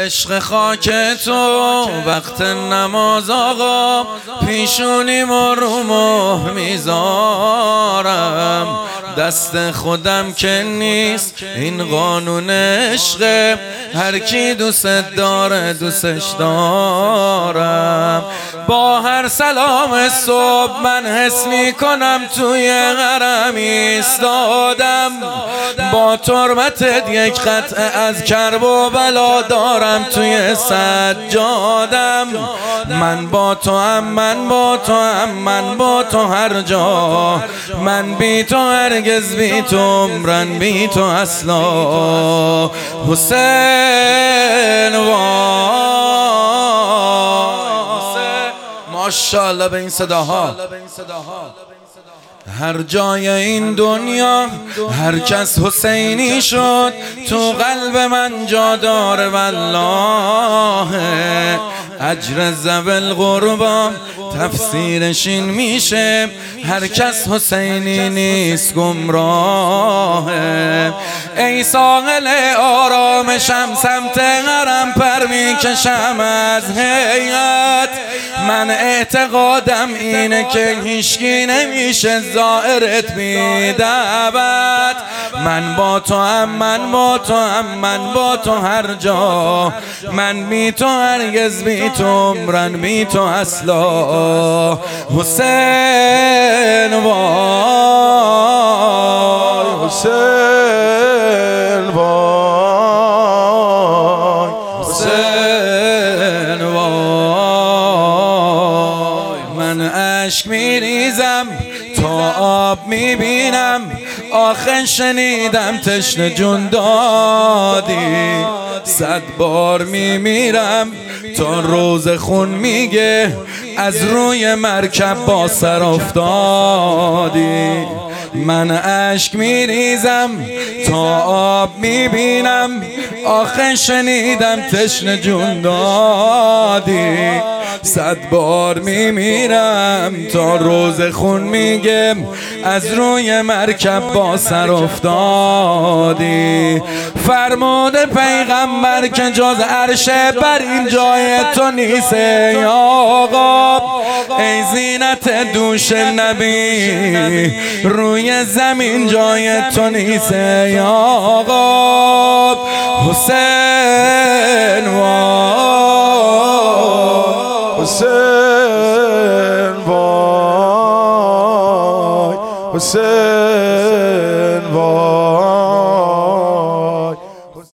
عشق خاک تو وقت نماز آقا پیشونیم و رو ماه میذارم. دست خودم که نیست این قانون عشق، هر کی دوست داره دوستش دارم. با هر سلام صبح من حس میکنم توی حرم ایستادم، با تربتت یک قطعه از کرب و بلا دارم توی سجادم. من با تو هم، من با تو هم، من با تو هر جا، من بی تو هرگز بی تو عمرن بی تو اصلا. حسین ماشاءالله به این صداها. هر جای این دنیا هر کس حسینی شد، تو قلب من جا داره والله. اجر ذوی القربی تفسیرش این میشه، هر کس حسینی نیست گمراهه. ای ساحل آرامشم سمت حرم پر میکشم از هیئت، من اعتقادم اینه که هیچکی نمیشه زائرت بی دعوت. من با تو هم، من با تو هم، من با تو هر جا، من بی تو هرگز بی تو عمرن بی تو اصلا. حسین وای، حسین وای، حسین وای. من اشک میریزم تا آب میبینم، آخه شنیدم تشنه جون دادی. 100 بار میمیرم تا روز خون میگه از روی مرکب با سر افتادی. من اشک میریزم تا آب میبینم، آخه شنیدم تشنه جون دادی. 100 بار میمیرم تا روز خون میگه از روی مرکب با سر افتادی. فرموده پیغمبر که جز عرش بر این جای تو نیست ای آقا. ای زینت دوش نبی روی زمین جای تو نیست ای آقا. حسین وای، حسین وای، حسین